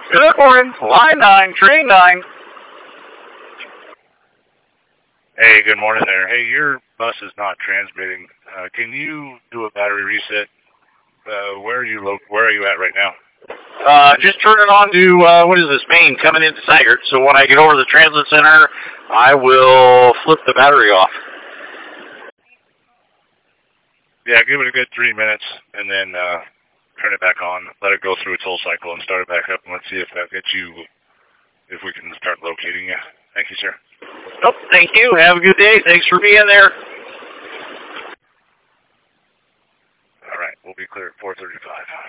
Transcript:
Good morning. Line 9, train 9. Hey, good morning there. Hey, your bus is not transmitting. Can you do a battery reset? Where are you at right now? Just turn it on to, what is this, Maine, coming into Sagert. So when I get over to the transit center, I will flip the battery off. Yeah, give it a good 3 minutes, and then turn it back on. Let it go through its whole cycle and start it back up, and let's see if that gets you, if we can start locating you. Thank you, sir. Oh, thank you. Have a good day. Thanks for being there. All right, we'll be clear at 4:35.